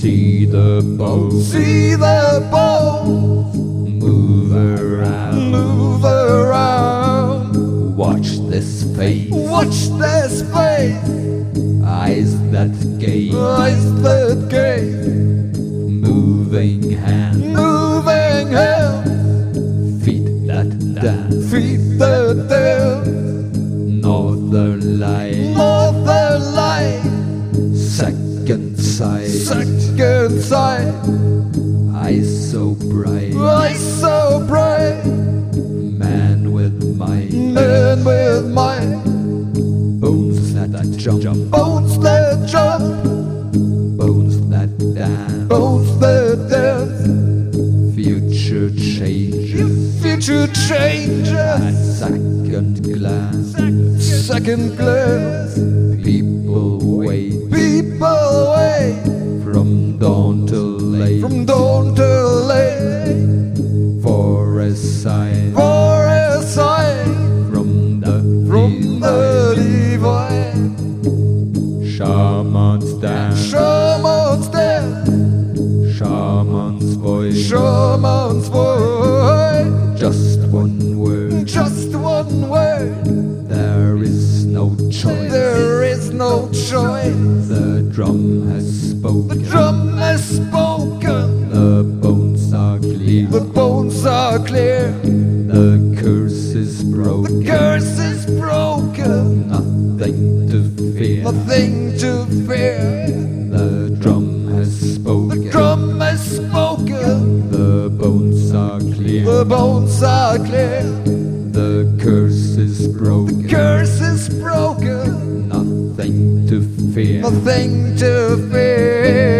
See the bones, see the bones move around, move around. watch this face, Watch this face, eyes that gaze, eyes that gaze, moving hands, moving hands, feet that dance, feet that dance. northern light, Northern light, second sight, second sight, eyes so bright, eyes so bright, man with might, man with might, bones that jump, bones that jump, bones that dance, bones that dance. future changes Future changes, at second glance, second glance. people wait People wait from dawn till late from dawn till late for a sign for a sign from the from the divine. Shamans dance, Shaman's dance, shaman's voice, shaman's voice. just one word, Just one word, there is no choice, there is no choice. the drum has The spoken, drum has spoken, the bones are clear, the bones are clear, the curse is broken, the curse is broken, nothing to fear, nothing to fear. the drum has spoken, The drum has spoken, the bones are clear, the bones are clear, the curse is broken, curse is broken, nothing to fear. nothing to fear.